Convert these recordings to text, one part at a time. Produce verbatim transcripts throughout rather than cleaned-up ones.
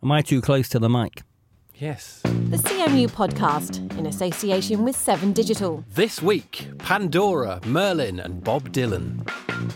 Am I too close to the mic? Yes. The C M U podcast, in association with Seven Digital. This week, Pandora, Merlin and Bob Dylan.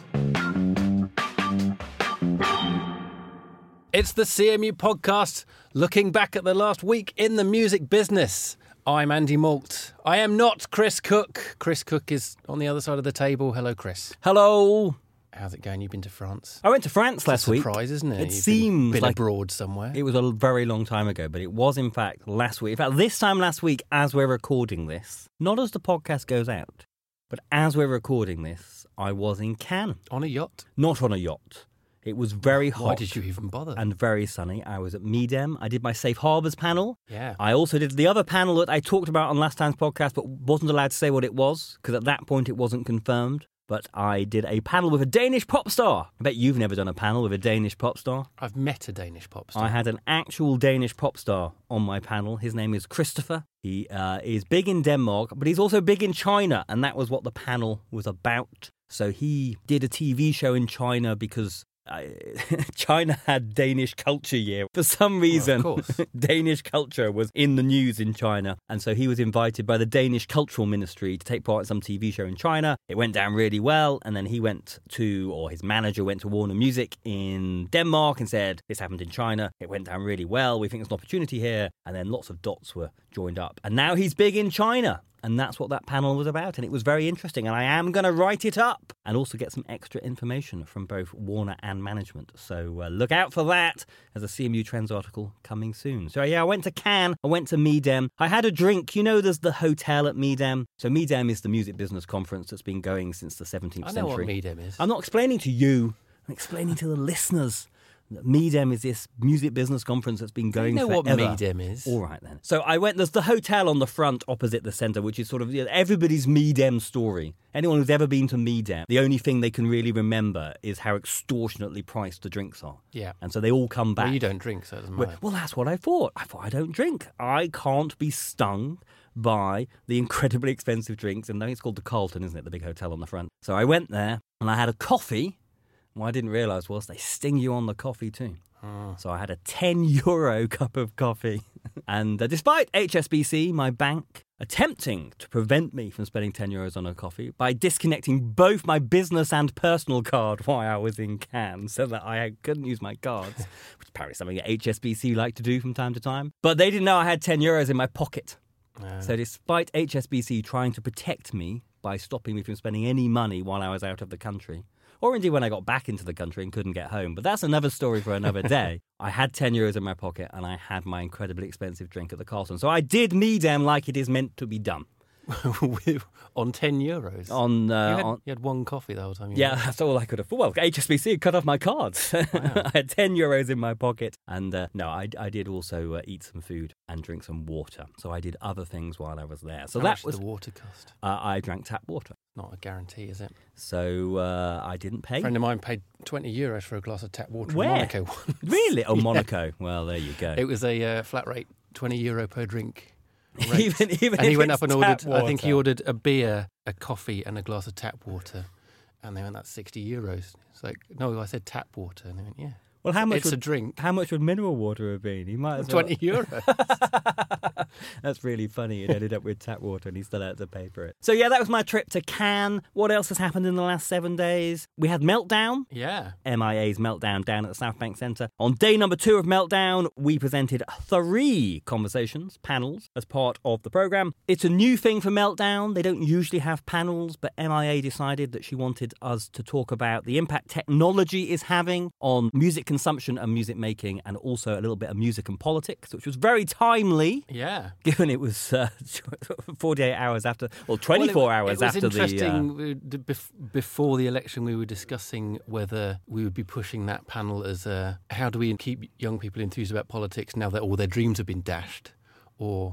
It's the C M U podcast, looking back at the last week in the music business. I'm Andy Malt. I am not Chris Cook. Chris Cook is on the other side of the table. Hello, Chris. Hello. How's it going? You've been to France? I went to France It's last a week. surprise, isn't it? It You've seems been, been like abroad somewhere. It was a very long time ago, but it was in fact last week. In fact, this time last week, as we're recording this, not as the podcast goes out, but as we're recording this, I was in Cannes. On a yacht? Not on a yacht. It was very hot. Why did you even bother? And very sunny. I was at Midem. I did my Safe Harbours panel. Yeah. I also did the other panel that I talked about on last time's podcast, but wasn't allowed to say what it was, because at that point it wasn't confirmed. But I did a panel with a Danish pop star. I bet you've never done a panel with a Danish pop star. I've met a Danish pop star. I had an actual Danish pop star on my panel. His name is Christopher. He uh, is big in Denmark, but he's also big in China, and that was what the panel was about. So he did a T V show in China because I, China had Danish Culture Year. For some reason, well, of course. Danish culture was in the news in China. And so he was invited by the Danish Cultural Ministry to take part in some T V show in China. It went down really well. And then he went to, or his manager went to Warner Music in Denmark and said, this happened in China. It went down really well. We think there's an opportunity here. And then lots of dots were joined up. And now he's big in China. And that's what that panel was about. And it was very interesting. And I am going to write it up and also get some extra information from both Warner and management. So uh, look out for that as a C M U Trends article coming soon. So yeah, I went to Cannes. I went to Midem. I had a drink. You know, there's the hotel at Midem. So Midem is the music business conference that's been going since the seventeenth I know century. what Midem is. I'm not explaining to you. I'm explaining to the listeners. Midem is this music business conference that's been going I know forever. what Midem is. All right, then. So I went, there's the hotel on the front opposite the centre, which is sort of you know, everybody's Midem story. Anyone who's ever been to Midem, the only thing they can really remember is how extortionately priced the drinks are. Yeah. And so they all come back. Well, you don't drink, so it doesn't matter. Well, well, that's what I thought. I thought I don't drink. I can't be stung by the incredibly expensive drinks. And I think it's called the Carlton, isn't it? The big hotel on the front. So I went there and I had a coffee. What I didn't realise was they sting you on the coffee too. Oh. So I had a ten euro cup of coffee. And uh, despite H S B C, my bank, attempting to prevent me from spending ten euros on a coffee by disconnecting both my business and personal card while I was in Cannes so that I couldn't use my cards, which is apparently something that H S B C like to do from time to time. But they didn't know I had ten euros in my pocket. Uh. So despite H S B C trying to protect me by stopping me from spending any money while I was out of the country, or indeed when I got back into the country and couldn't get home. But that's another story for another day. I had ten euros in my pocket and I had my incredibly expensive drink at the Carlton. So I did Midem like it is meant to be done. On ten euros? On, uh, you, had, on you had one coffee the whole time? You yeah, were. that's all I could afford. Well, H S B C cut off my cards. Wow. I had ten euros in my pocket. And uh, no, I, I did also uh, eat some food and drink some water. So I did other things while I was there. So How that much was did the water cost? Uh, I drank tap water. Not a guarantee, is it? So uh, I didn't pay. A friend of mine paid twenty euros for a glass of tap water Where? in Monaco once. Really? Oh, Yeah. Monaco. Well, there you go. It was a uh, flat rate, twenty euro per drink. Rate. even even and if he went it's up and tap ordered, I think he water. ordered a beer, a coffee and a glass of tap water. And they went, that's sixty euros. It's like, no, I said tap water. And they went, yeah. Well, how much It's would, a drink. How much would mineral water have been? He might as well. twenty euros. That's really funny. It ended up with tap water and he still had to pay for it. So yeah, that was my trip to Cannes. What else has happened in the last seven days? We had Meltdown. Yeah. M I A's Meltdown down at the South Bank Centre. On day number two of Meltdown, we presented three conversations, panels, as part of the programme. It's a new thing for Meltdown. They don't usually have panels, but M I A decided that she wanted us to talk about the impact technology is having on music consumption and music making, and also a little bit of music and politics, which was very timely. Yeah. Given it was uh, forty-eight hours after, or twenty-four well, it, hours it was after interesting. the... Uh... Bef- before the election, we were discussing whether we would be pushing that panel as a, how do we keep young people enthused about politics now that all their dreams have been dashed? Or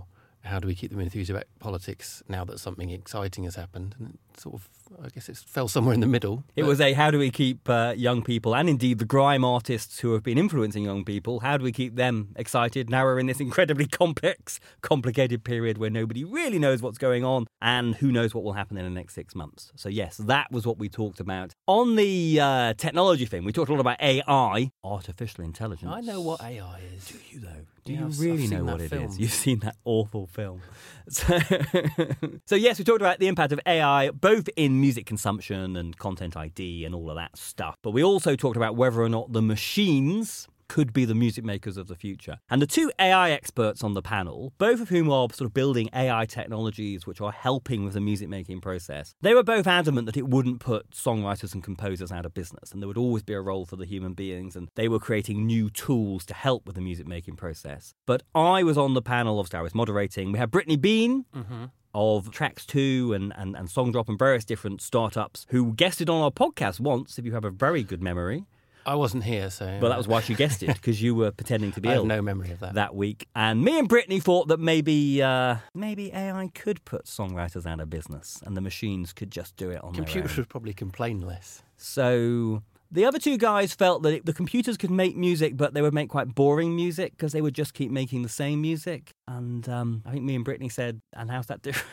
how do we keep them enthused about politics now that something exciting has happened? And it sort of, I guess it fell somewhere in the middle. It was a how do we keep uh, young people, and indeed the grime artists who have been influencing young people, how do we keep them excited? Now we're in this incredibly complex, complicated period where nobody really knows what's going on and who knows what will happen in the next six months. So yes, that was what we talked about. On the uh, technology thing, we talked a lot about A I, artificial intelligence. I know what A I is. Do you though? Do Yeah, you I've- really I've know seen what that it film. is? You've seen that awful film. So, so yes, we talked about the impact of A I, both in music consumption and content I D and all of that stuff. But we also talked about whether or not the machines could be the music makers of the future. And the two A I experts on the panel, both of whom are sort of building A I technologies which are helping with the music making process, they were both adamant that it wouldn't put songwriters and composers out of business, and there would always be a role for the human beings, and they were creating new tools to help with the music making process. But I was on the panel, obviously I was moderating. We had Brittany Bean, Mm-hmm. of Tracks two and, and, and Songdrop and various different startups who guested on our podcast once, if you have a very good memory. I wasn't here, so... But that was why she guessed it, because you were pretending to be I have ill no memory of that. that week. And me and Brittany thought that maybe uh, maybe A I could put songwriters out of business and the machines could just do it on Computers their own. would probably complain less. So the other two guys felt that it, the computers could make music, but they would make quite boring music because they would just keep making the same music. And um, I think me and Brittany said, and how's that different?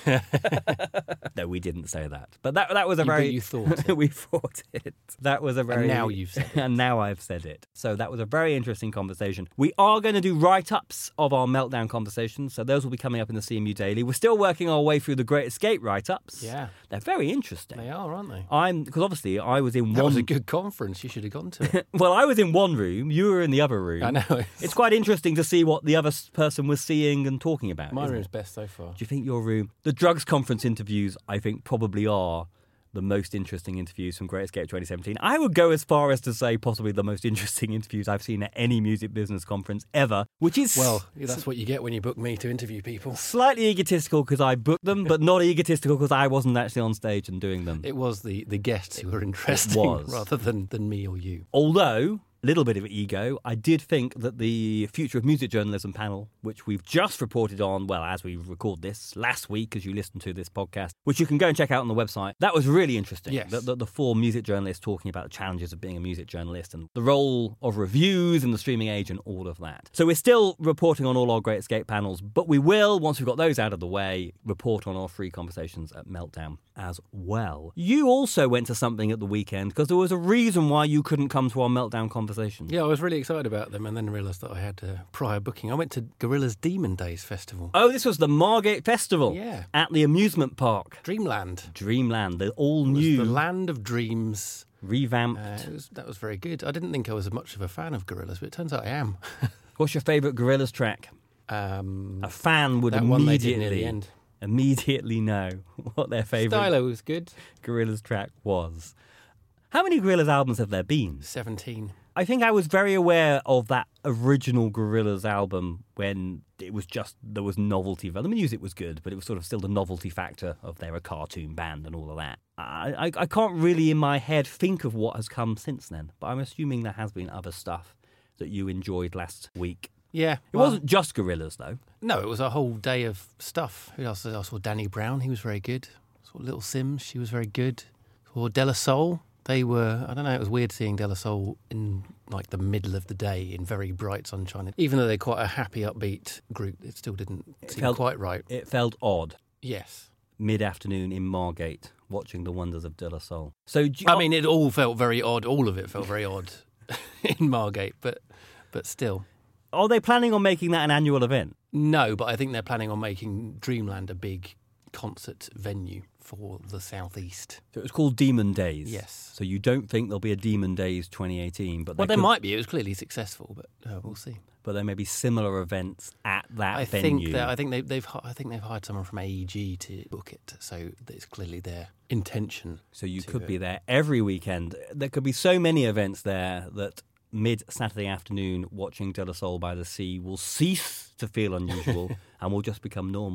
No, we didn't say that. But that that was a You- very... but you thought it. we thought it. That was a very... And now you've said it. And now I've said it. So that was a very interesting conversation. We are going to do write-ups of our Meltdown conversations, so those will be coming up in the C M U Daily. We're still working our way through the Great Escape write-ups. Yeah. They're very interesting. They are, aren't they? I'm... Because obviously I was in That one... was a good conference. You should have gone to it. Well, I was in one room, you were in the other room. I know. It's quite interesting to see what the other s- person was seeing and talking about. My isn't room's it? best so far. Do you think your room... The drugs conference interviews, I think, probably are the most interesting interviews from Great Escape twenty seventeen. I would go as far as to say possibly the most interesting interviews I've seen at any music business conference ever, which is... Well, that's what you get when you book me to interview people. Slightly egotistical because I booked them, but not egotistical because I wasn't actually on stage and doing them. It was the, the guests who were interesting was. rather than, than me or you. Although, a little bit of ego, I did think that the Future of Music Journalism panel, which we've just reported on, well, as we record this, last week as you listen to this podcast, which you can go and check out on the website, that was really interesting. Yes. The, the, the four music journalists talking about the challenges of being a music journalist and the role of reviews in the streaming age and all of that. So we're still reporting on all our Great Escape panels, but we will, once we've got those out of the way, report on our free conversations at Meltdown as well. You also went to something at the weekend because there was a reason why you couldn't come to our Meltdown conversation. Yeah, I was really excited about them and then realised that I had a prior booking. I went to Gorilla's Demon Days Festival. Oh, this was the Margate Festival. Yeah. At the amusement park. Dreamland. Dreamland, the all It was new, the land of dreams. revamped. Uh, it was, that was very good. I didn't think I was much of a fan of Gorillaz, but it turns out I am. What's your favourite Gorillaz track? Um, A fan would that one they did immediately, near the end. immediately know what their favourite Stylo was good. Gorillaz track was. How many Gorillaz albums have there been? seventeen. I think I was very aware of that original Gorillaz album when it was just, there was novelty. The music was good, but it was sort of still the novelty factor of they're a cartoon band and all of that. I, I, I can't really in my head think of what has come since then, but I'm assuming there has been other stuff that you enjoyed last week. Yeah. It well, wasn't just Gorillaz, though. No, it was a whole day of stuff. Who else? I saw Danny Brown. He was very good. I saw Little Sims. She was very good. I saw De La Soul. They were, I don't know, it was weird seeing De La Soul in like the middle of the day in very bright sunshine. Even though they're quite a happy, upbeat group, it still didn't It seem felt- quite right. It felt odd. Yes. Mid-afternoon in Margate, watching the wonders of De La Soul. So, do you- I mean, it all felt very odd. All of it felt very odd in Margate, but but still. are they planning on making that an annual event? No, but I think they're planning on making Dreamland a big concert venue for the Southeast. So it was called Demon Days. Yes. So you don't think there'll be a Demon Days twenty eighteen, but Well, there could- might be. It was clearly successful, but uh, we'll see. but there may be similar events at that I venue. think that I think they, they've hi- I think they've hired someone from A E G to book it, so it's clearly their intention. so you to could it. be there every weekend. There could be so many events there that mid Saturday afternoon watching De La Soul by the sea will cease to feel unusual and will just become normal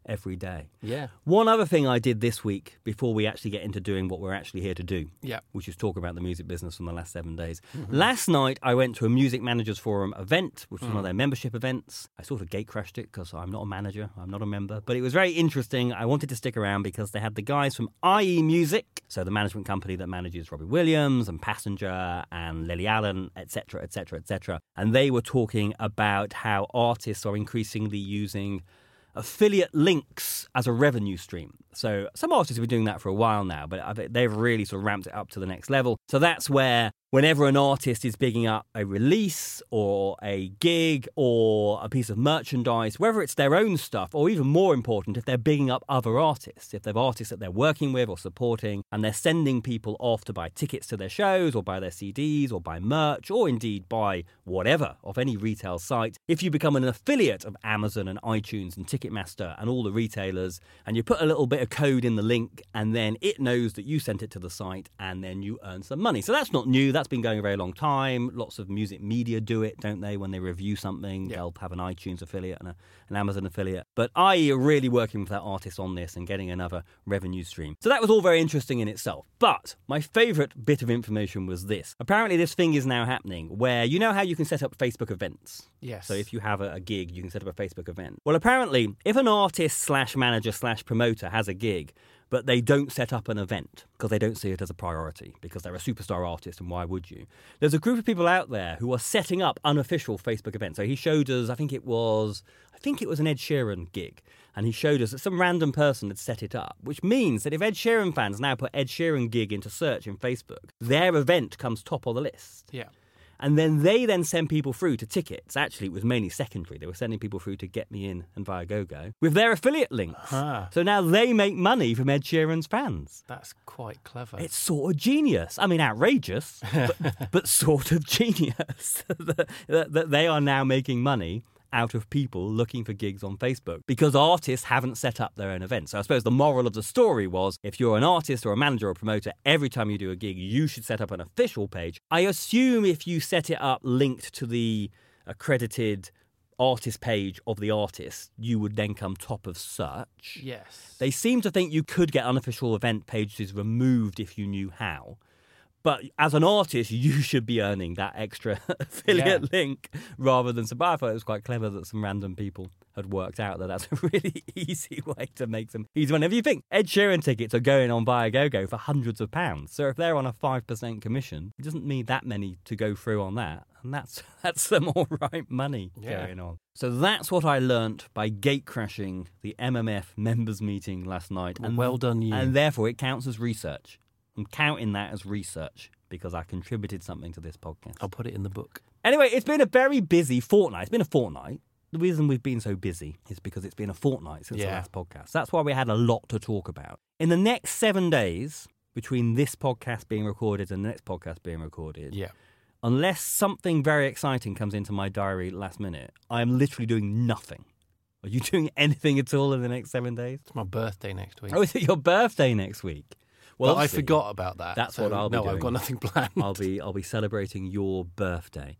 every day. Yeah. One other thing I did this week before we actually get into doing what we're actually here to do, Yeah. which is talk about the music business from the last seven days. Mm-hmm. Last night, I went to a Music Managers Forum event, which was mm. one of their membership events. I sort of gate-crashed it because I'm not a manager, I'm not a member, but it was very interesting. I wanted to stick around because they had the guys from I E Music, so the management company that manages Robbie Williams and Passenger and Lily Allen, et cetera, et cetera, et cetera. And they were talking about how artists are increasingly using affiliate links as a revenue stream. So some artists have been doing that for a while now, but they've really sort of ramped it up to the next level. So that's where whenever an artist is bigging up a release or a gig or a piece of merchandise, whether it's their own stuff or even more important, if they're bigging up other artists, if they've artists that they're working with or supporting and they're sending people off to buy tickets to their shows or buy their C Ds or buy merch or indeed buy whatever off any retail site, if you become an affiliate of Amazon and iTunes and Ticketmaster and all the retailers and you put a little bit of code in the link and then it knows that you sent it to the site and then you earn some money. So that's not new. That's been going a very long time. Lots of music media do it, don't they? When they review something, yeah. they'll have an iTunes affiliate and a, an Amazon affiliate. But I E are really working with that artist on this and getting another revenue stream. So that was all very interesting in itself. But my favourite bit of information was this. Apparently this thing is now happening where, you know how you can set up Facebook events? Yes. So if you have a, a gig, you can set up a Facebook event. Well, apparently, if an artist slash manager slash promoter has a gig, but they don't set up an event because they don't see it as a priority because they're a superstar artist and why would you? There's a group of people out there who are setting up unofficial Facebook events. So he showed us, I think it was, I think it was an Ed Sheeran gig, and he showed us that some random person had set it up, which means that if Ed Sheeran fans now put Ed Sheeran gig into search in Facebook, their event comes top of the list. Yeah. And then they then send people through to tickets. Actually, it was mainly secondary. They were sending people through to Get Me In and Viagogo with their affiliate links. Huh. So now they make money from Ed Sheeran's fans. That's quite clever. It's sort of genius. I mean, outrageous, but, but sort of genius that, that, that they are now making money out of people looking for gigs on Facebook because artists haven't set up their own events. So I suppose the moral of the story was if you're an artist or a manager or a promoter, every time you do a gig, you should set up an official page. I assume if you set it up linked to the accredited artist page of the artist, you would then come top of search. Yes. They seem to think you could get unofficial event pages removed if you knew how. But as an artist, you should be earning that extra affiliate yeah. link rather than some. I thought it was quite clever that some random people had worked out that that's a really easy way to make some easy money. If you think Ed Sheeran tickets are going on Viagogo for hundreds of pounds, so if they're on a five percent commission, it doesn't need that many to go through on that. And that's that's some all right money yeah. going on. So that's what I learnt by gate crashing the M M F members meeting last night. And well done you. And therefore it counts as research. I'm counting that as research because I contributed something to this podcast. I'll put it in the book. Anyway, it's been a very busy fortnight. It's been a fortnight. The reason we've been so busy is because it's been a fortnight since yeah. the last podcast. That's why we had a lot to talk about. In the next seven days, between this podcast being recorded and the next podcast being recorded, yeah. unless something very exciting comes into my diary last minute, I am literally doing nothing. Are you doing anything at all in the next seven days? It's my birthday next week. Oh, is it your birthday next week? Well, I forgot about that. That's so what I'll be no, doing. No, I've got nothing planned. I'll be I'll be celebrating your birthday.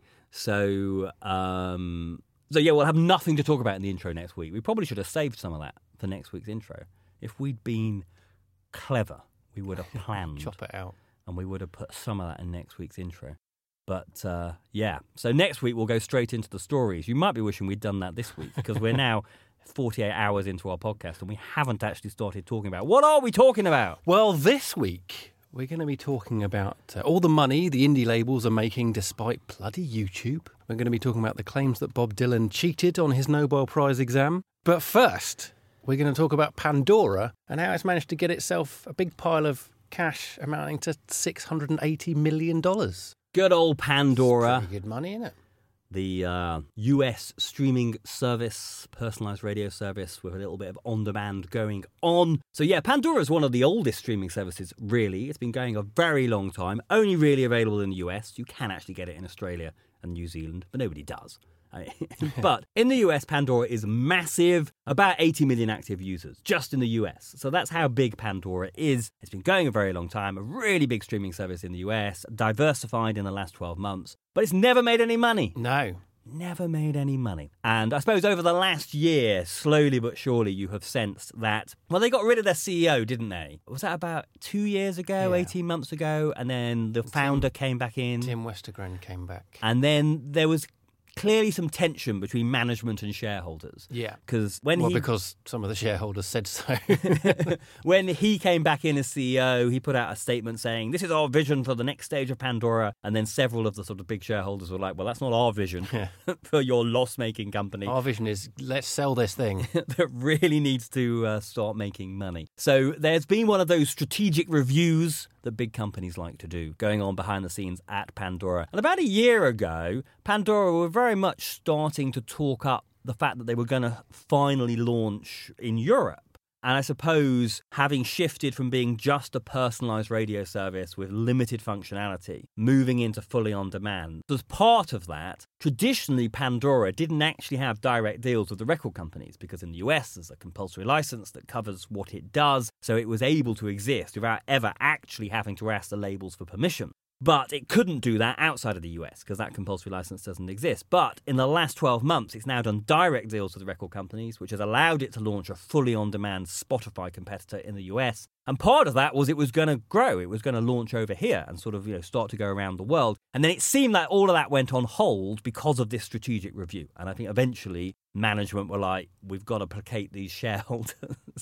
So um, so yeah, we'll have nothing to talk about in the intro next week. We probably should have saved some of that for next week's intro. If we'd been clever, we would have planned. Chop it out. And we would have put some of that in next week's intro. But uh, yeah, so next week we'll go straight into the stories. You might be wishing we'd done that this week because we're now forty-eight hours into our podcast and we haven't actually started talking about. What are we talking about? Well, this week we're going to be talking about uh, all the money the indie labels are making despite bloody YouTube. We're going to be talking about the claims that Bob Dylan cheated on his Nobel Prize exam. But first, we're going to talk about Pandora and how it's managed to get itself a big pile of cash amounting to six hundred eighty million dollars. Good old Pandora. It's pretty good money, isn't it? The uh, U S streaming service, personalised radio service with a little bit of on-demand going on. So yeah, Pandora is one of the oldest streaming services, really. It's been going a very long time, only really available in the U S. You can actually get it in Australia and New Zealand, but nobody does. But in the U S, Pandora is massive, about eighty million active users, just in the U S. So that's how big Pandora is. It's been going a very long time, a really big streaming service in the U S, diversified in the last twelve months, but it's never made any money. No. never made any money. And I suppose over the last year, slowly but surely, you have sensed that, well, they got rid of their C E O, didn't they? Was that about two years ago, Yeah. eighteen months ago? And then the founder came back in. Tim Westergren came back. And then there was clearly some tension between management and shareholders. Yeah. Because when well, he because some of the shareholders said so. when he came back in as C E O, he put out a statement saying, this is our vision for the next stage of Pandora. And then several of the sort of big shareholders were like, well, that's not our vision for your loss-making company. Our vision is, let's sell this thing. that really needs to uh, start making money. So there's been one of those strategic reviews that big companies like to do, going on behind the scenes at Pandora. And about a year ago, Pandora were very much starting to talk up the fact that they were going to finally launch in Europe. And I suppose having shifted from being just a personalised radio service with limited functionality, moving into fully on demand. As part of that, traditionally Pandora didn't actually have direct deals with the record companies because in the U S there's a compulsory license that covers what it does, so it was able to exist without ever actually having to ask the labels for permission. But it couldn't do that outside of the U S because that compulsory license doesn't exist. But in the last twelve months, it's now done direct deals with the record companies, which has allowed it to launch a fully on-demand Spotify competitor in the U S. And part of that was it was going to grow. It was going to launch over here and sort of, you know, start to go around the world. And then it seemed like all of that went on hold because of this strategic review. And I think eventually management were like, we've got to placate these shareholders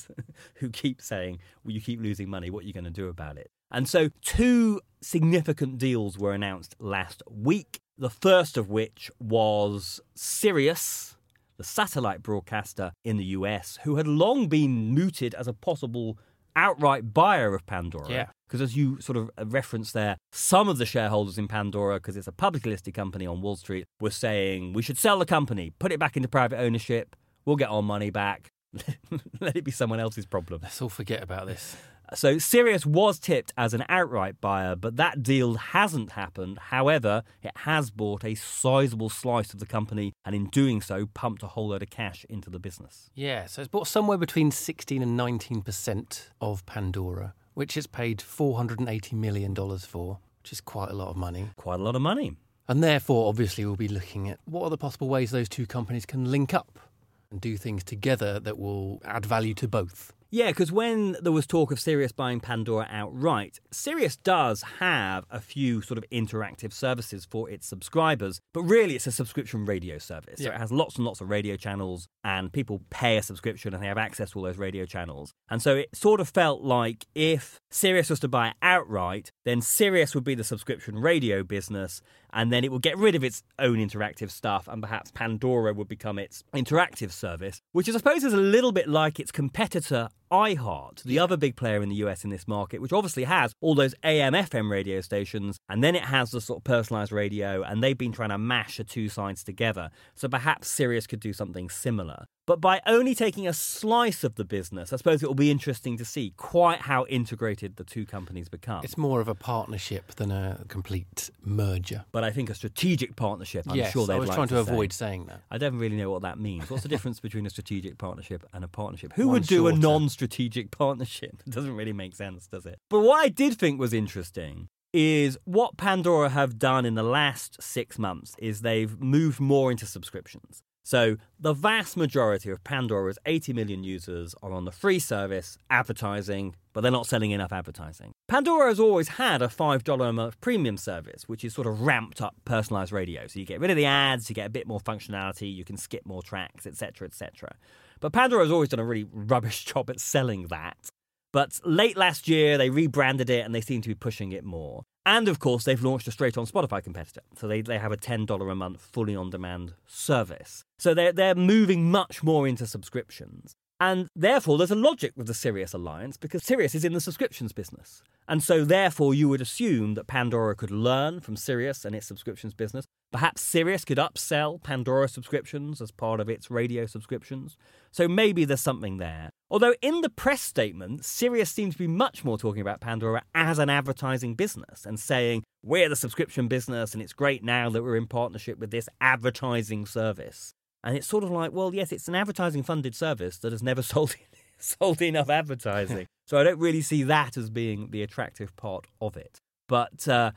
who keep saying, well, you keep losing money. What are you going to do about it? And so two significant deals were announced last week, the first of which was Sirius, the satellite broadcaster in the U S, who had long been mooted as a possible outright buyer of Pandora. Yeah. Because as you sort of referenced there, some of the shareholders in Pandora, because it's a publicly listed company on Wall Street, were saying, we should sell the company, put it back into private ownership, we'll get our money back, let it be someone else's problem. Let's all forget about this. So Sirius was tipped as an outright buyer, but that deal hasn't happened. However, it has bought a sizable slice of the company and in doing so pumped a whole load of cash into the business. Yeah, so it's bought somewhere between sixteen and nineteen percent of Pandora, which it's paid four hundred eighty million dollars for, which is quite a lot of money. Quite a lot of money. And therefore, obviously, we'll be looking at what are the possible ways those two companies can link up and do things together that will add value to both. Yeah, because when there was talk of Sirius buying Pandora outright, Sirius does have a few sort of interactive services for its subscribers, but really it's a subscription radio service. So Yeah. it has lots and lots of radio channels, and people pay a subscription and they have access to all those radio channels. And so it sort of felt like if Sirius was to buy it outright, then Sirius would be the subscription radio business, and then it would get rid of its own interactive stuff, and perhaps Pandora would become its interactive service, which I suppose is a little bit like its competitor iHeart, the other big player in the U S in this market, which obviously has all those A M F M radio stations, and then it has the sort of personalised radio, and they've been trying to mash the two sides together. So perhaps Sirius could do something similar. But by only taking a slice of the business, I suppose it will be interesting to see quite how integrated the two companies become. It's more of a partnership than a complete merger. But I think a strategic partnership, I'm yes, sure they'd I was like trying to, say. avoid saying that. I don't really know what that means. What's the difference between a strategic partnership and a partnership? Who One would do shorter. a non-strategic partnership? It doesn't really make sense, does it? But what I did think was interesting is what Pandora have done in the last six months is they've moved more into subscriptions. So the vast majority of Pandora's eighty million users are on the free service, advertising, but they're not selling enough advertising. Pandora has always had a five dollars a month premium service, which is sort of ramped up personalised radio. So you get rid of the ads, you get a bit more functionality, you can skip more tracks, et cetera, et cetera. But Pandora has always done a really rubbish job at selling that. But late last year, they rebranded it and they seem to be pushing it more. And, of course, they've launched a straight-on Spotify competitor. So they, they have a ten dollars a month fully on-demand service. So they're, they're moving much more into subscriptions. And therefore, there's a logic with the Sirius alliance because Sirius is in the subscriptions business. And so, therefore, you would assume that Pandora could learn from Sirius and its subscriptions business. Perhaps Sirius could upsell Pandora subscriptions as part of its radio subscriptions. So maybe there's something there. Although in the press statement, Sirius seems to be much more talking about Pandora as an advertising business and saying, we're the subscription business and it's great now that we're in partnership with this advertising service. And it's sort of like, well, yes, it's an advertising-funded service that has never sold sold enough advertising. So I don't really see that as being the attractive part of it. But uh,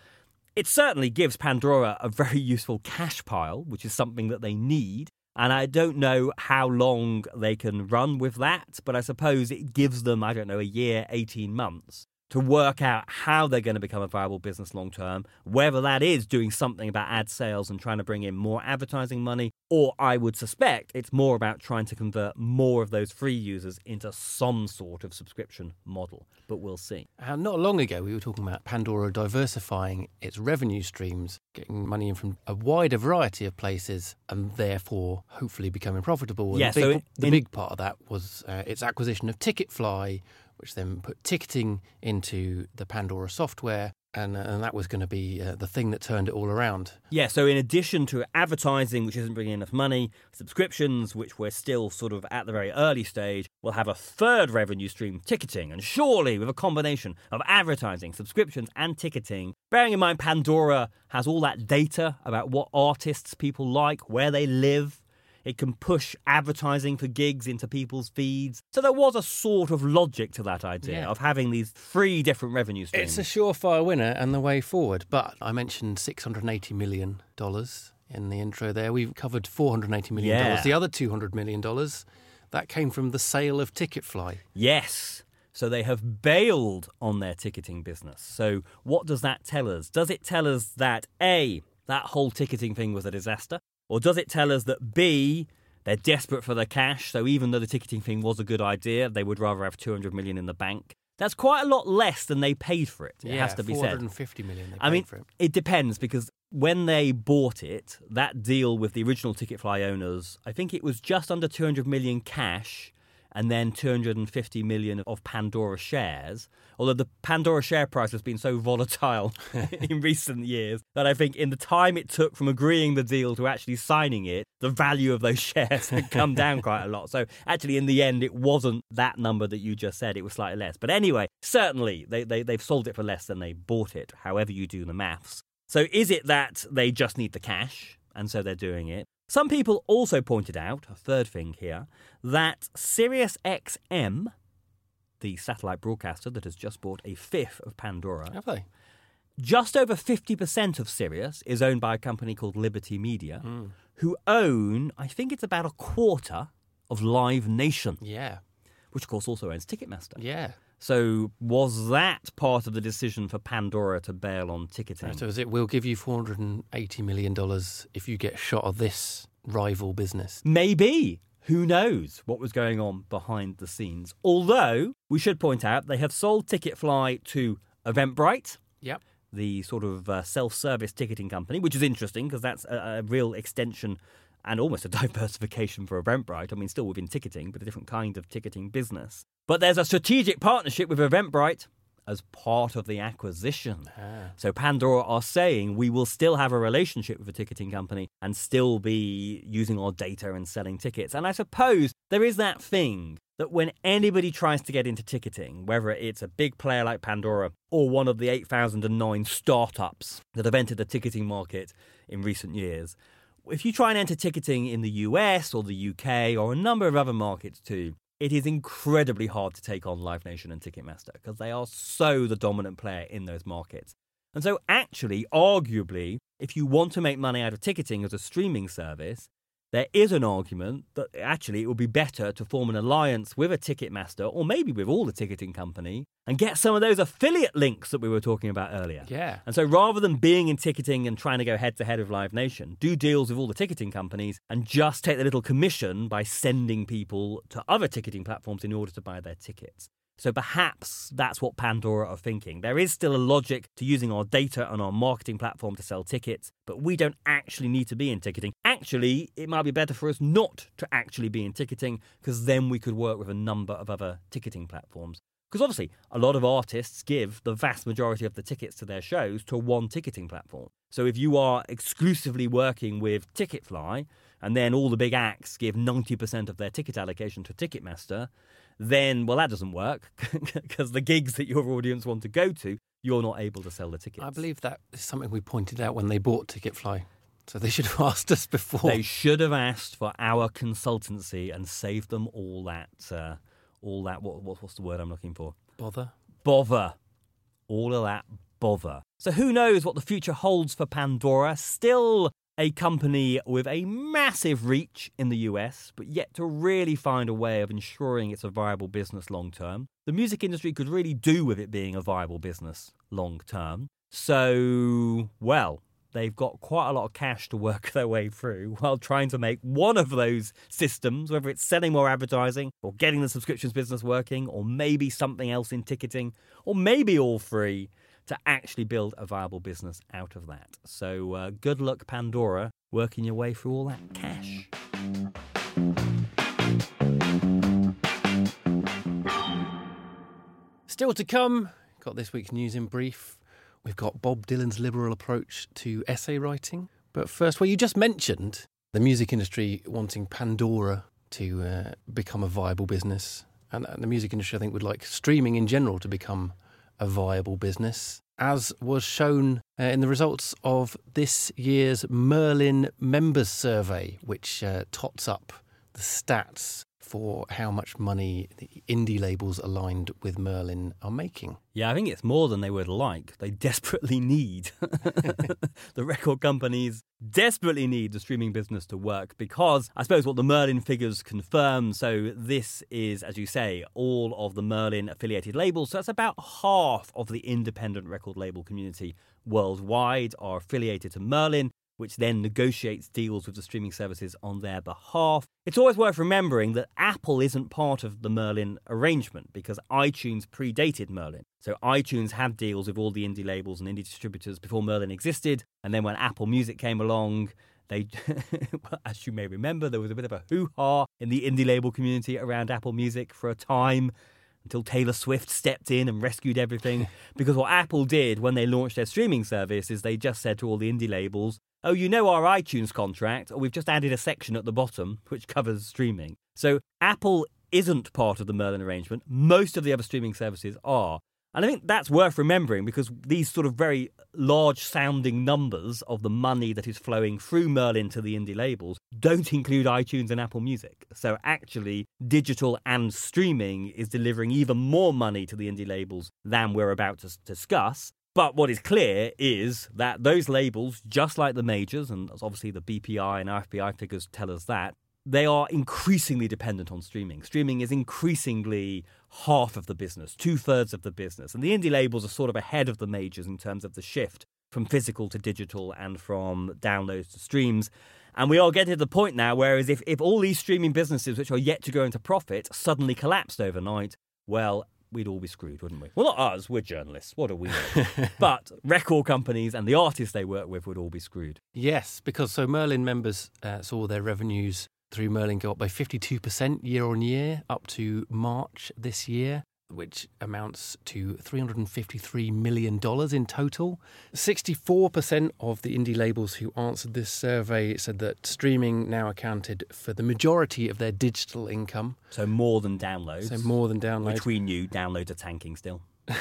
it certainly gives Pandora a very useful cash pile, which is something that they need. And I don't know how long they can run with that, but I suppose it gives them, I don't know, a year, eighteen months to work out how they're going to become a viable business long term, whether that is doing something about ad sales and trying to bring in more advertising money, or I would suspect it's more about trying to convert more of those free users into some sort of subscription model. But we'll see. And not long ago, we were talking about Pandora diversifying its revenue streams, getting money in from a wider variety of places, and therefore hopefully becoming profitable. And Yeah, the big, so in, the in, big part of that was uh, its acquisition of Ticketfly, which then put ticketing into the Pandora software, and, uh, and that was going to be uh, the thing that turned it all around. Yeah, so in addition to advertising, which isn't bringing enough money, subscriptions, which we're still sort of at the very early stage, we'll have a third revenue stream, ticketing. And surely with a combination of advertising, subscriptions and ticketing, bearing in mind Pandora has all that data about what artists people like, where they live, it can push advertising for gigs into people's feeds. So there was a sort of logic to that idea Yeah. of having these three different revenue streams. It's a surefire winner and the way forward. But I mentioned six hundred eighty million dollars in the intro there. We've covered four hundred eighty million dollars. Yeah. The other two hundred million dollars, that came from the sale of Ticketfly. Yes. So they have bailed on their ticketing business. So what does that tell us? Does it tell us that, A, that whole ticketing thing was a disaster? Or does it tell us that, B, they're desperate for the cash, so even though the ticketing thing was a good idea, they would rather have two hundred million dollars in the bank? That's quite a lot less than they paid for it, it yeah, has to be four said. hundred fifty million dollars they I paid mean, for it. it depends, because when they bought it, that deal with the original Ticketfly owners, I think it was just under two hundred million dollars cash and then two hundred fifty million dollars of Pandora shares. Although the Pandora share price has been so volatile in recent years that I think in the time it took from agreeing the deal to actually signing it, the value of those shares had come down quite a lot. So actually, in the end, it wasn't that number that you just said. It was slightly less. But anyway, certainly, they, they, they've sold it for less than they bought it, however you do the maths. So is it that they just need the cash, and so they're doing it? Some people also pointed out, a third thing here, that SiriusXM, the satellite broadcaster that has just bought a fifth of Pandora, Have they? just over fifty percent of Sirius is owned by a company called Liberty Media, mm. who own, I think it's about a quarter of Live Nation. Yeah. Which, of course, also owns Ticketmaster. Yeah. So was that part of the decision for Pandora to bail on ticketing? So is it, we'll give you four hundred eighty million dollars if you get a shot of this rival business? Maybe. Who knows what was going on behind the scenes? Although, we should point out, they have sold Ticketfly to Eventbrite. Yep. The sort of uh, self-service ticketing company, which is interesting because that's a, a real extension and almost a diversification for Eventbrite. I mean, still within ticketing, but a different kind of ticketing business. But there's a strategic partnership with Eventbrite as part of the acquisition. Ah. So Pandora are saying we will still have a relationship with a ticketing company and still be using our data and selling tickets. And I suppose there is that thing that when anybody tries to get into ticketing, whether it's a big player like Pandora or one of the eight thousand nine startups that have entered the ticketing market in recent years, if you try and enter ticketing in the U S or the U K or a number of other markets too, it is incredibly hard to take on Live Nation and Ticketmaster because they are so the dominant player in those markets. And so actually, arguably, if you want to make money out of ticketing as a streaming service, there is an argument that actually it would be better to form an alliance with a Ticketmaster or maybe with all the ticketing company and get some of those affiliate links that we were talking about earlier. Yeah. And so rather than being in ticketing and trying to go head-to-head with Live Nation, do deals with all the ticketing companies and just take the little commission by sending people to other ticketing platforms in order to buy their tickets. So perhaps that's what Pandora are thinking. There is still a logic to using our data and our marketing platform to sell tickets, but we don't actually need to be in ticketing. Actually, it might be better for us not to actually be in ticketing because then we could work with a number of other ticketing platforms. Because obviously, a lot of artists give the vast majority of the tickets to their shows to one ticketing platform. So if you are exclusively working with Ticketfly and then all the big acts give ninety percent of their ticket allocation to Ticketmaster, then, well, that doesn't work because the gigs that your audience want to go to, you're not able to sell the tickets. I believe that is something we pointed out when they bought Ticketfly. So they should have asked us before. They should have asked for our consultancy and saved them all that, uh, all that, what, what's the word I'm looking for? Bother. Bother. All of that bother. So who knows what the future holds for Pandora? Still a company with a massive reach in the U S, but yet to really find a way of ensuring it's a viable business long term. The music industry could really do with it being a viable business long term. So, well, they've got quite a lot of cash to work their way through while trying to make one of those systems, whether it's selling more advertising or getting the subscriptions business working, or maybe something else in ticketing, or maybe all three, to actually build a viable business out of that. So uh, good luck, Pandora, working your way through all that cash. Still to come, got this week's news in brief. We've got Bob Dylan's liberal approach to essay writing. But first, well, you just mentioned the music industry wanting Pandora to uh, become a viable business. And, and the music industry, I think, would like streaming in general to become a viable business, as was shown uh, in the results of this year's Merlin Members Survey, which uh, tots up the stats for how much money the indie labels aligned with Merlin are making. Yeah, I think it's more than they would like. They desperately need. The record companies desperately need the streaming business to work because I suppose what the Merlin figures confirm, so this is, as you say, all of the Merlin affiliated labels. So that's about half of the independent record label community worldwide are affiliated to Merlin, which then negotiates deals with the streaming services on their behalf. It's always worth remembering that Apple isn't part of the Merlin arrangement because iTunes predated Merlin. So iTunes had deals with all the indie labels and indie distributors before Merlin existed. And then when Apple Music came along, they, as you may remember, there was a bit of a hoo-ha in the indie label community around Apple Music for a time, until Taylor Swift stepped in and rescued everything. Because what Apple did when they launched their streaming service is they just said to all the indie labels, oh, you know our iTunes contract, or we've just added a section at the bottom which covers streaming. So Apple isn't part of the Merlin arrangement. Most of the other streaming services are. And I think that's worth remembering because these sort of very large-sounding numbers of the money that is flowing through Merlin to the indie labels don't include iTunes and Apple Music. So actually, digital and streaming is delivering even more money to the indie labels than we're about to discuss. But what is clear is that those labels, just like the majors, and obviously the B P I and R F B I figures tell us that, they are increasingly dependent on streaming. Streaming is increasingly half of the business, two-thirds of the business. And the indie labels are sort of ahead of the majors in terms of the shift from physical to digital and from downloads to streams. And we are getting to the point now, whereas if, if all these streaming businesses, which are yet to go into profit, suddenly collapsed overnight, well, we'd all be screwed, wouldn't we? Well, not us, we're journalists. What do we know? But record companies and the artists they work with would all be screwed. Yes, because so Merlin members uh, saw their revenues through Merlin go up by fifty-two percent year on year up to March this year, which amounts to three hundred fifty-three million dollars in total. sixty-four percent of the indie labels who answered this survey said that streaming now accounted for the majority of their digital income. So more than downloads. So more than downloads. Which we knew downloads are tanking still.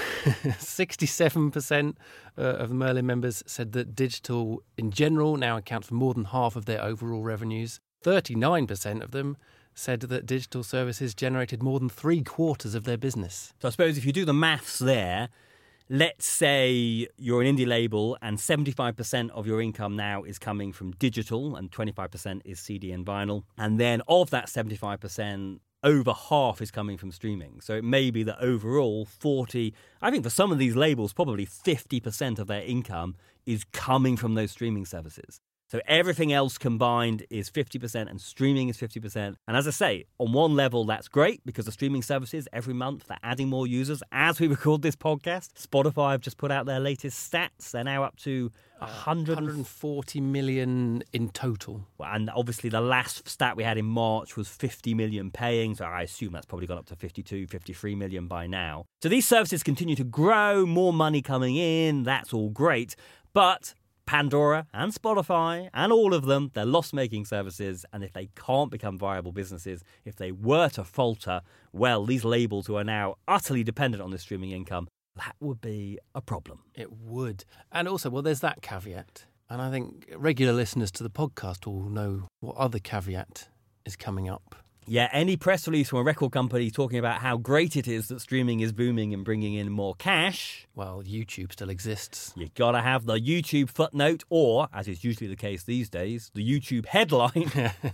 sixty-seven percent uh, of the Merlin members said that digital in general now accounts for more than half of their overall revenues. thirty-nine percent of them said that digital services generated more than three quarters of their business. So I suppose if you do the maths there, let's say you're an indie label and seventy-five percent of your income now is coming from digital and twenty-five percent is C D and vinyl. And then of that seventy-five percent, over half is coming from streaming. So it may be that overall forty, I think for some of these labels, probably fifty percent of their income is coming from those streaming services. So everything else combined is fifty percent and streaming is fifty percent. And as I say, on one level, that's great because the streaming services every month, they're adding more users. As we record this podcast, Spotify have just put out their latest stats. They're now up to one hundred... one hundred forty million in total. And obviously the last stat we had in March was fifty million paying. So I assume that's probably gone up to fifty-two, fifty-three million by now. So these services continue to grow, more money coming in. That's all great. But Pandora and Spotify and all of them, they're loss-making services, and if they can't become viable businesses, if they were to falter, well, these labels who are now utterly dependent on this streaming income, that would be a problem. It would. And also, well, there's that caveat. And I think regular listeners to the podcast will know what other caveat is coming up Yeah, any press release from a record company talking about how great it is that streaming is booming and bringing in more cash. Well, YouTube still exists. You gotta have the YouTube footnote, or, as is usually the case these days, the YouTube headline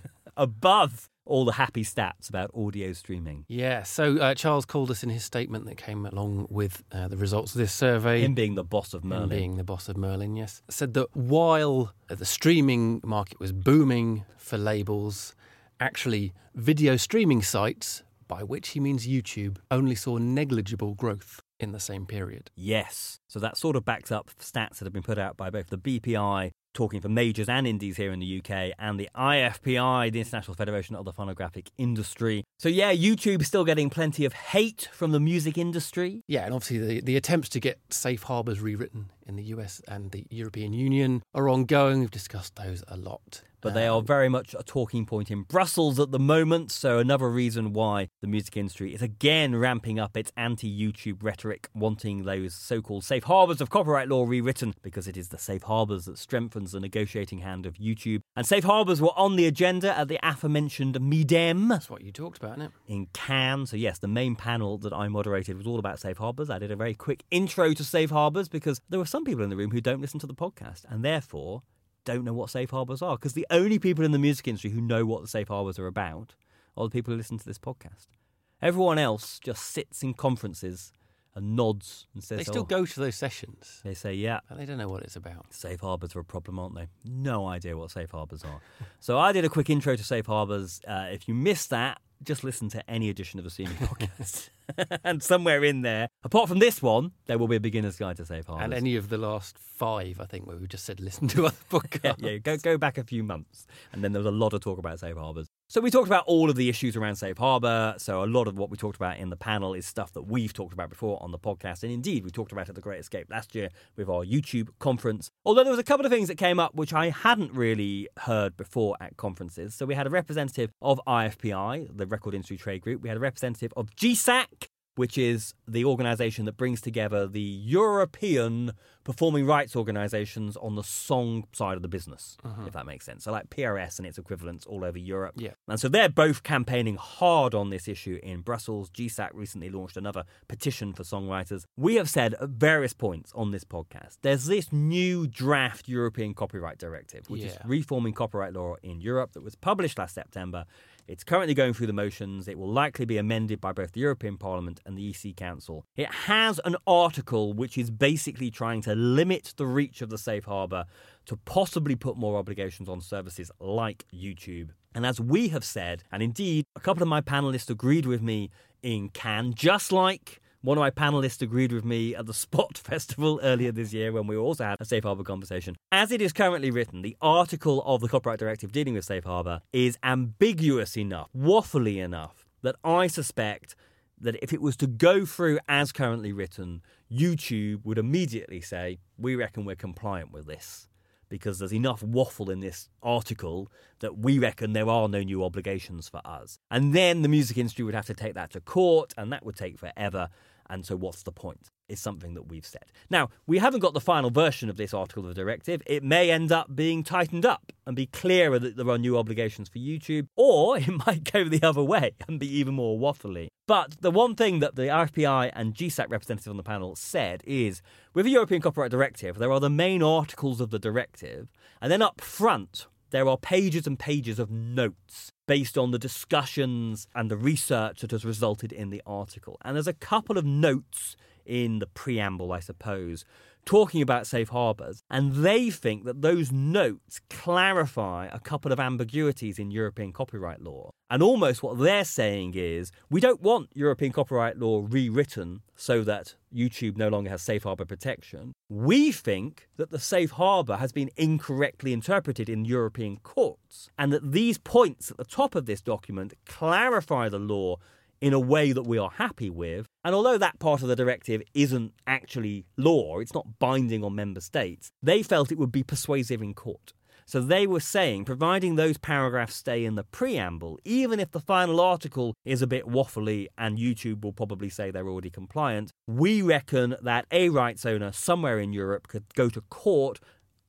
above all the happy stats about audio streaming. Yeah, so uh, Charles Caldus, in his statement that came along with uh, the results of this survey, Him being the boss of him Merlin. being the boss of Merlin, yes, said that while the streaming market was booming for labels, actually video streaming sites, by which he means YouTube, only saw negligible growth in the same period. Yes. So that sort of backs up stats that have been put out by both the B P I, talking for majors and indies here in the U K, and the I F P I, the International Federation of the Phonographic Industry. So yeah, YouTube is still getting plenty of hate from the music industry. Yeah, and obviously the, the attempts to get safe harbours rewritten in the U S and the European Union are ongoing. We've discussed those a lot. But they are very much a talking point in Brussels at the moment, so another reason why the music industry is again ramping up its anti-YouTube rhetoric, wanting those so-called safe harbours of copyright law rewritten, because it is the safe harbours that strengthens the negotiating hand of YouTube. And safe harbours were on the agenda at the aforementioned MIDEM. That's what you talked about, isn't it? In Cannes. So yes, the main panel that I moderated was all about safe harbours. I did a very quick intro to safe harbours because there were some people in the room who don't listen to the podcast and therefore don't know what safe harbours are, because the only people in the music industry who know what the safe harbours are about are the people who listen to this podcast. Everyone else just sits in conferences and nods and says, They still oh. go to those sessions, They say, yeah, but they don't know what it's about. safe harbours are a problem, aren't they? No idea what safe harbours are. So I did a quick intro to safe harbours. Uh, if you missed that, just listen to any edition of the C M E podcast. And somewhere in there, apart from this one, there will be a beginner's guide to safe harbours. And any of the last five, I think, where we just said listen to other podcasts. yeah, yeah, go go back a few months, and then there was a lot of talk about safe harbours. So we talked about all of the issues around safe harbour. So a lot of what we talked about in the panel is stuff that we've talked about before on the podcast, and indeed we talked about at the Great Escape last year with our YouTube conference. Although there was a couple of things that came up which I hadn't really heard before at conferences. So we had a representative of I F P I, the Record Industry Trade Group. We had a representative of G S A C, which is the organisation that brings together the European performing rights organisations on the song side of the business, uh-huh. if that makes sense. So like P R S and its equivalents all over Europe. Yeah. And so they're both campaigning hard on this issue in Brussels. G S A C recently launched another petition for songwriters. We have said at various points on this podcast, there's this new draft European Copyright Directive, which yeah. is reforming copyright law in Europe, that was published last September. It's currently going through the motions. It will likely be amended by both the European Parliament and the E C Council. It has an article which is basically trying to limit the reach of the safe harbour to possibly put more obligations on services like YouTube. And as we have said, and indeed a couple of my panellists agreed with me in Cannes, just like one of my panellists agreed with me at the Spot Festival earlier this year when we also had a safe harbour conversation. As it is currently written, the article of the Copyright Directive dealing with safe harbour is ambiguous enough, waffly enough, that I suspect that if it was to go through as currently written, YouTube would immediately say, we reckon we're compliant with this, because there's enough waffle in this article that we reckon there are no new obligations for us. And then the music industry would have to take that to court, and that would take forever. And so what's the point? Is something that we've said. Now, we haven't got the final version of this article of the directive. It may end up being tightened up and be clearer that there are new obligations for YouTube, or it might go the other way and be even more waffly. But the one thing that the I F P I and G S A C representative on the panel said is, with the European Copyright Directive, there are the main articles of the directive, and then up front, there are pages and pages of notes based on the discussions and the research that has resulted in the article. And there's a couple of notes in the preamble, I suppose, talking about safe harbours, and they think that those notes clarify a couple of ambiguities in European copyright law. And almost what they're saying is, we don't want European copyright law rewritten so that YouTube no longer has safe harbour protection. We think that the safe harbour has been incorrectly interpreted in European courts, and that these points at the top of this document clarify the law in a way that we are happy with. And although that part of the directive isn't actually law, it's not binding on member states, they felt it would be persuasive in court. So they were saying, providing those paragraphs stay in the preamble, even if the final article is a bit waffly and YouTube will probably say they're already compliant, we reckon that a rights owner somewhere in Europe could go to court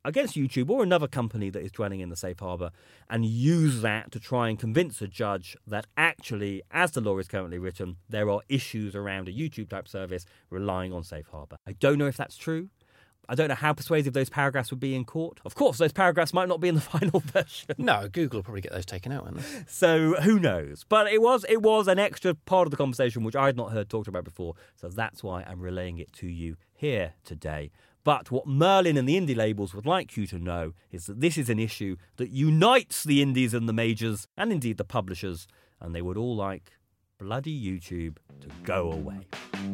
against YouTube or another company that is dwelling in the safe harbour and use that to try and convince a judge that actually, as the law is currently written, there are issues around a YouTube-type service relying on safe harbour. I don't know if that's true. I don't know how persuasive those paragraphs would be in court. Of course, those paragraphs might not be in the final version. No, Google will probably get those taken out, won't they? So who knows? But it was it was an extra part of the conversation which I had not heard talked about before. So that's why I'm relaying it to you here today. But what Merlin and the indie labels would like you to know is that this is an issue that unites the indies and the majors, and indeed the publishers, and they would all like bloody YouTube to go away.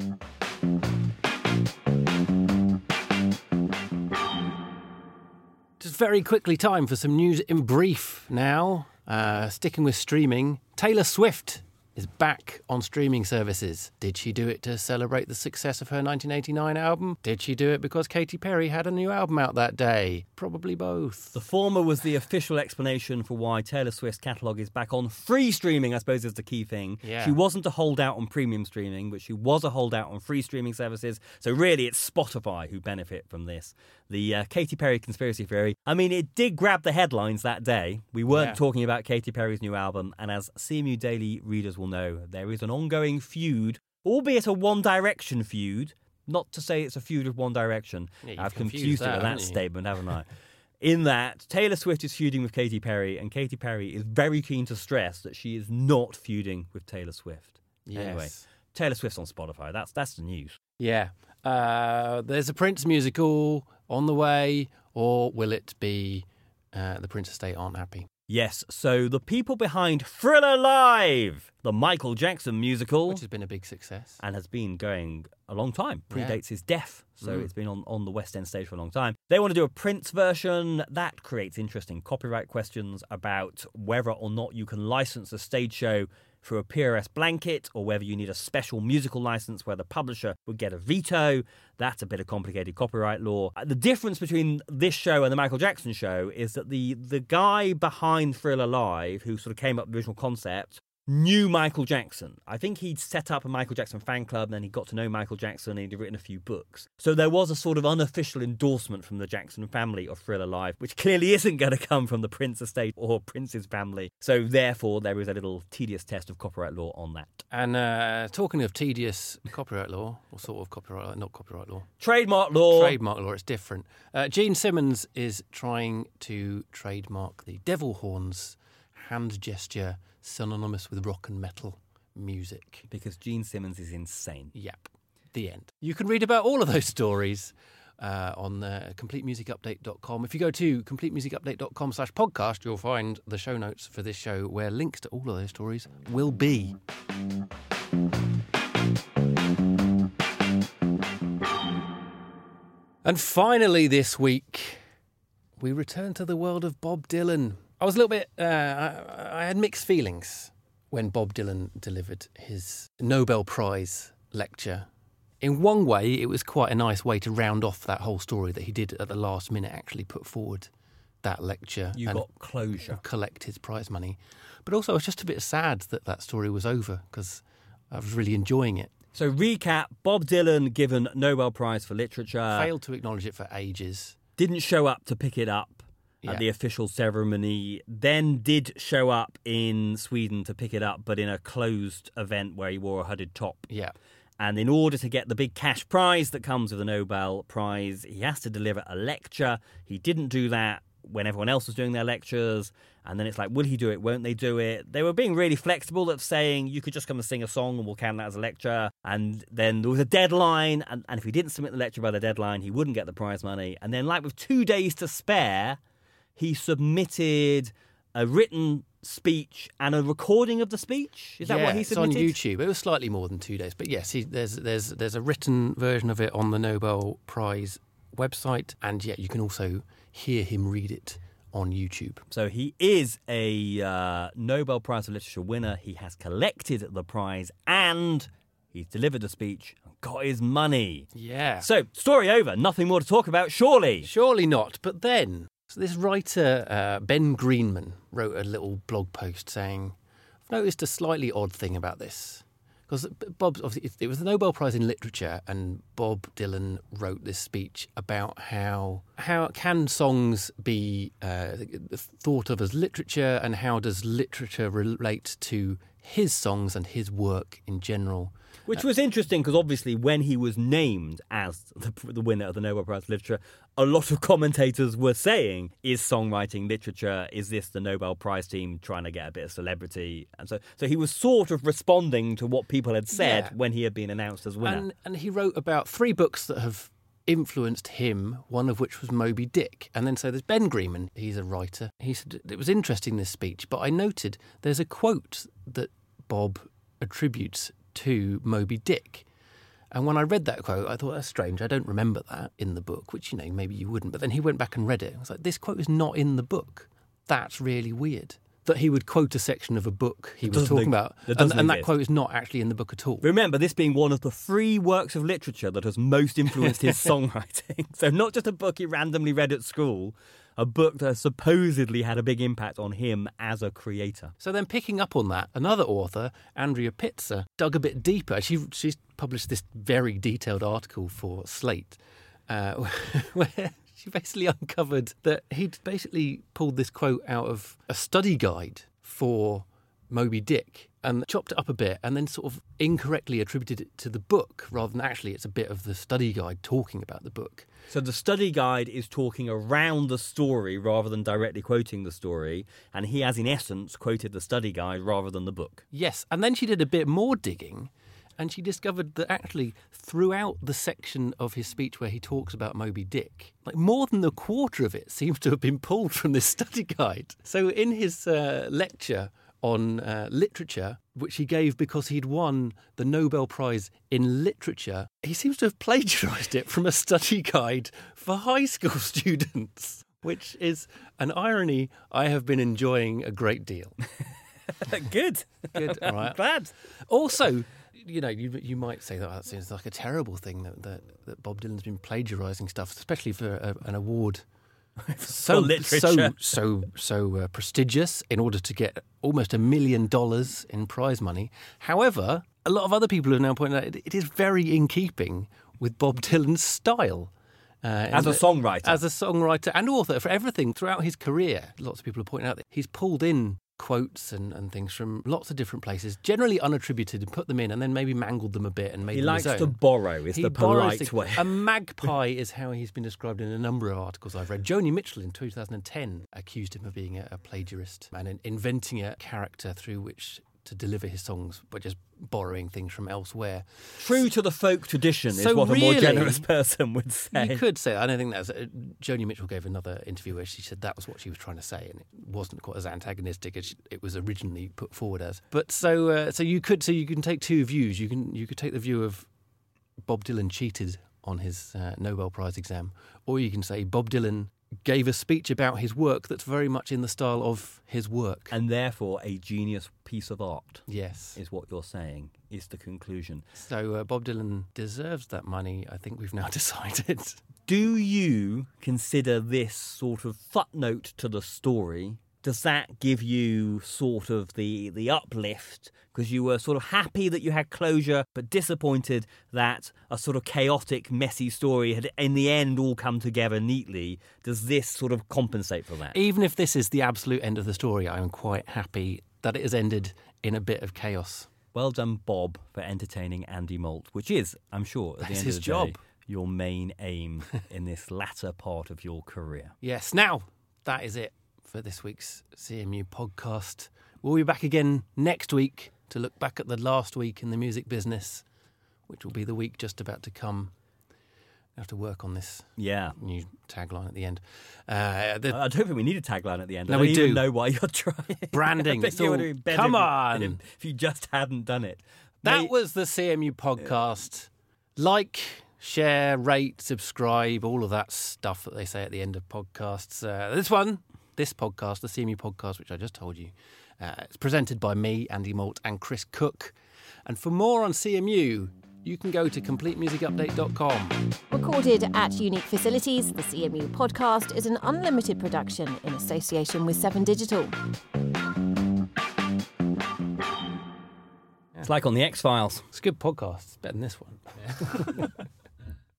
Just very quickly, time for some news in brief now. Uh, sticking with streaming, Taylor Swift is back on streaming services. Did she do it to celebrate the success of her nineteen eighty-nine album? Did she do it because Katy Perry had a new album out that day? Probably both. The former was the official explanation for why Taylor Swift's catalogue is back on free streaming, I suppose is the key thing. Yeah. She wasn't a holdout on premium streaming, but she was a holdout on free streaming services. So really, it's Spotify who benefit from this. The uh, Katy Perry conspiracy theory, I mean, it did grab the headlines that day. We weren't Yeah. talking about Katy Perry's new album, and as C M U Daily readers will know, there is an ongoing feud, albeit a One Direction feud. Not to say it's a feud with One Direction. Yeah, you've I've confused confused it that, with that haven't you? statement, haven't I? In that, Taylor Swift is feuding with Katy Perry, and Katy Perry is very keen to stress that she is not feuding with Taylor Swift. Yes. Anyway, Taylor Swift's on Spotify. That's that's the news. Yeah. Uh, there's a Prince musical on the way, or will it be uh, the Prince estate aren't happy? Yes, so the people behind Thriller Live, the Michael Jackson musical, Which has been a big success. and has been going a long time, Yeah. predates his death, so Mm. it's been on, on the West End stage for a long time. They want to do a Prince version. That creates interesting copyright questions about whether or not you can license a stage show through a P R S blanket, or whether you need a special musical license where the publisher would get a veto. That's a bit of complicated copyright law. The difference between this show and the Michael Jackson show is that the, the guy behind Thriller Live, who sort of came up with the original concept, knew Michael Jackson. I think he'd set up a Michael Jackson fan club, and then he got to know Michael Jackson, and he'd written a few books. So there was a sort of unofficial endorsement from the Jackson family of Thriller Live, which clearly isn't going to come from the Prince estate or Prince's family. So therefore, there is a little tedious test of copyright law on that. And uh, talking of tedious copyright law, or sort of copyright law, not copyright law, Trademark law. trademark law, it's different. Uh, Gene Simmons is trying to trademark the devil horns hand gesture synonymous with rock and metal music. Because Gene Simmons is insane. Yep. The end. You can read about all of those stories uh, on uh, complete music update dot com. If you go to complete music update dot com slash podcast, you'll find the show notes for this show where links to all of those stories will be. And finally this week, we return to the world of Bob Dylan. I was a little bit, uh, I, I had mixed feelings when Bob Dylan delivered his Nobel Prize lecture. In one way, it was quite a nice way to round off that whole story that he did at the last minute, actually put forward that lecture You and got closure. collect his prize money. But also, I was just a bit sad that that story was over because I was really enjoying it. So recap, Bob Dylan given Nobel Prize for Literature. Failed to acknowledge it for ages. Didn't show up to pick it up Yeah. at the official ceremony, then did show up in Sweden to pick it up, but in a closed event where he wore a hooded top. Yeah. And in order to get the big cash prize that comes with the Nobel Prize, he has to deliver a lecture. He didn't do that when everyone else was doing their lectures. And then it's like, will he do it? Won't they do it? They were being really flexible at saying, you could just come and sing a song and we'll count that as a lecture. And then there was a deadline. And, and if he didn't submit the lecture by the deadline, he wouldn't get the prize money. And then, like, with two days to spare, he submitted a written speech and a recording of the speech. Is that yeah, what he it's submitted? on YouTube. It was slightly more than two days, but yes, he, there's there's there's a written version of it on the Nobel Prize website, and yeah, you can also hear him read it on YouTube. So he is a uh, Nobel Prize for Literature winner. He has collected the prize and he's delivered the speech and got his money. Yeah. So, story over. Nothing more to talk about, surely. Surely not. But then, so this writer, uh, Ben Greenman, wrote a little blog post saying, I've noticed a slightly odd thing about this. because Bob's obviously it was the Nobel Prize in Literature, and Bob Dylan wrote this speech about how how can songs be uh, thought of as literature, and how does literature relate to his songs and his work in general. Which was interesting because obviously when he was named as the, the winner of the Nobel Prize for Literature, a lot of commentators were saying, is songwriting literature? Is this the Nobel Prize team trying to get a bit of celebrity? And so so he was sort of responding to what people had said Yeah. when he had been announced as winner. And, and he wrote about three books that have influenced him, one of which was Moby Dick. And then so there's Ben Greenman, he's a writer. He said it was interesting, this speech, but I noted there's a quote that Bob attributes to Moby Dick. And when I read that quote, I thought, that's strange. I don't remember that in the book, which, you know, maybe you wouldn't. But then he went back and read it. I was like, this quote is not in the book. That's really weird. That he would quote a section of a book he It was doesn't talking ex- about. it And, doesn't and that exist. quote is not actually in the book at all. Remember, this being one of the three works of literature that has most influenced his songwriting. So not just a book he randomly read at school, a book that has supposedly had a big impact on him as a creator. So then picking up on that, another author, Andrea Pitzer, dug a bit deeper. She She's published this very detailed article for Slate uh, where she basically uncovered that he'd basically pulled this quote out of a study guide for Moby Dick and chopped it up a bit and then sort of incorrectly attributed it to the book rather than actually it's a bit of the study guide talking about the book. So the study guide is talking around the story rather than directly quoting the story, and he has, in essence, quoted the study guide rather than the book. Yes, and then she did a bit more digging, and she discovered that actually throughout the section of his speech where he talks about Moby Dick, like more than a quarter of it seems to have been pulled from this study guide. So in his uh, lecture on uh, literature, which he gave because he'd won the Nobel Prize in Literature, he seems to have plagiarised it from a study guide for high school students, which is an irony I have been enjoying a great deal. Good. Good, all right. I'm glad. Also, you know, you you might say that that seems like a terrible thing that that, that Bob Dylan's been plagiarising stuff, especially for a, an award so literature. so so so uh, prestigious in order to get almost a million dollars in prize money. However, a lot of other people have now pointed out it, it is very in keeping with Bob Dylan's style. Uh, As a songwriter. As a songwriter and author for everything throughout his career. Lots of people are pointing out that he's pulled in quotes and, and things from lots of different places, generally unattributed, and put them in and then maybe mangled them a bit and made He them likes his own. to borrow, is He the borrows polite things. way. A magpie is how he's been described in a number of articles I've read. Joni Mitchell in two thousand ten accused him of being a, a plagiarist and in, inventing a character through which to deliver his songs by just borrowing things from elsewhere. True to the folk tradition is So what a more really, generous person would say. You could say, I don't think that's... Uh, Joni Mitchell gave another interview where she said that was what she was trying to say, and it wasn't quite as antagonistic as it was originally put forward as. But so uh, so you could so you can take two views. You can you could take the view of Bob Dylan cheated on his uh, Nobel Prize exam, or you can say Bob Dylan gave a speech about his work that's very much in the style of his work. And therefore a genius piece of art. Yes. Is what you're saying, is the conclusion. So uh, Bob Dylan deserves that money, I think we've now decided. Do you consider this sort of footnote to the story? Does that give you sort of the, the uplift? Because you were sort of happy that you had closure, but disappointed that a sort of chaotic, messy story had in the end all come together neatly. Does this sort of compensate for that? Even if this is the absolute end of the story, I am quite happy that it has ended in a bit of chaos. Well done, Bob, for entertaining Andy Malt, which is, I'm sure, at That's the end his of the job. day, your main aim in this latter part of your career. Yes, now, that is it for this week's C M U podcast. We'll be back again next week to look back at the last week in the music business, which will be the week just about to come. I have to work on this Yeah. new tagline at the end. Uh, the I don't think we need a tagline at the end. No, I don't we even do. know why you're trying. Branding, I think it's you would all- have been better come if you- on. If you just hadn't done it. That Mate, was the C M U podcast. Like, share, rate, subscribe, all of that stuff that they say at the end of podcasts. Uh, this one, this podcast, the C M U podcast, which I just told you, uh, it's presented by me, Andy Malt, and Chris Cook. And for more on C M U, you can go to complete music update dot com. Recorded at unique facilities, the C M U podcast is an unlimited production in association with Seven Digital. Yeah, It's like on the X-Files. It's a good podcast. It's better than this one.